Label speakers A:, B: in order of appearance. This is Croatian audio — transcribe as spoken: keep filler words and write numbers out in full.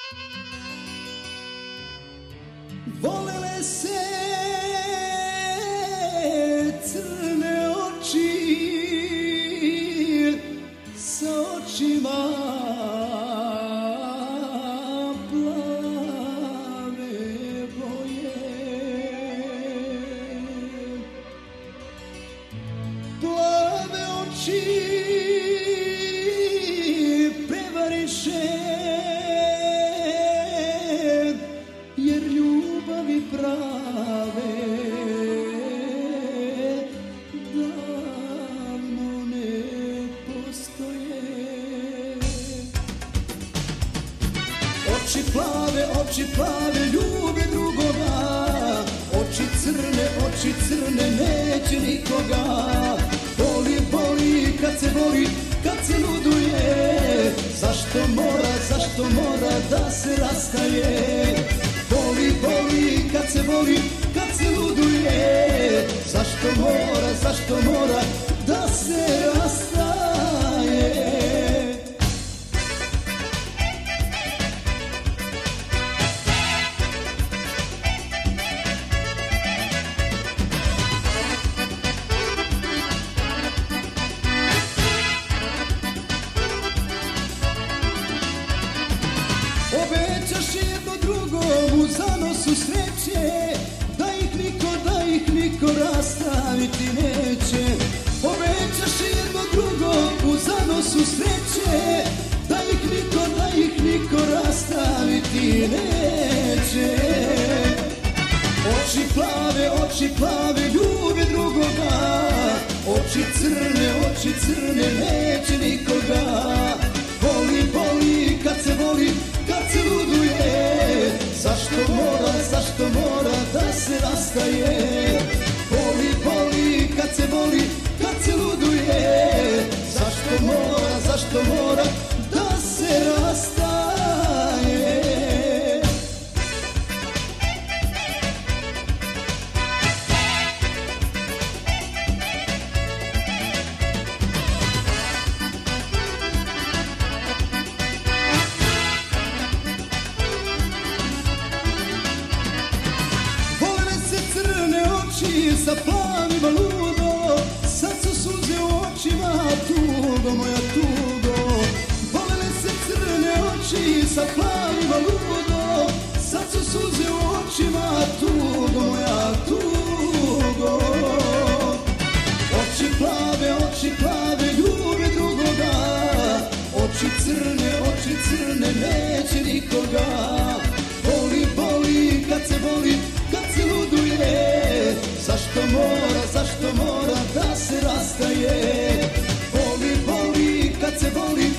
A: Volele se crne oči sa očima plave boje. Plave oči prevariše, jer ljubavi prave davno ne postoje. Oči plave, oči plave ljube drugoga, oči crne, oči crne neće nikoga. Boli, boli kad se voli, kad se luduje, zašto mora, zašto mora da se rastaje. Boli, boli kad se voli, kad se luduje, zašto mora, zašto mora da se rastaje. Obećaš jedno drugom u zanosu sreće, da ih niko, da ih niko rastaviti neće. Obećaš jedno drugom u zanosu sreće, da ih niko, da ih niko rastaviti neće. Oči plave, oči plave ljube drugoga, oči crne, oči crne neće nikoga. Boli, boli kad se voli, kad se luduje, zašto mora, zašto mora da se rastaje. Boli, boli kad se voli, kad se luduje, zašto mora, zašto mora da se rastaje. Sa plavima ludo, sad su suze u očima, tugo moja tugo. Volele se crne oči sa plavima ludo, sad su suze u očima, tugo moja tugo. Oči plave, oči plave ljube drugoga, oči crne, oči crne neće nikoga. Boli, boli kad se voli, kad se luduje, zašto mora, zašto mora da se rastaje. Boli, boli kad se voli,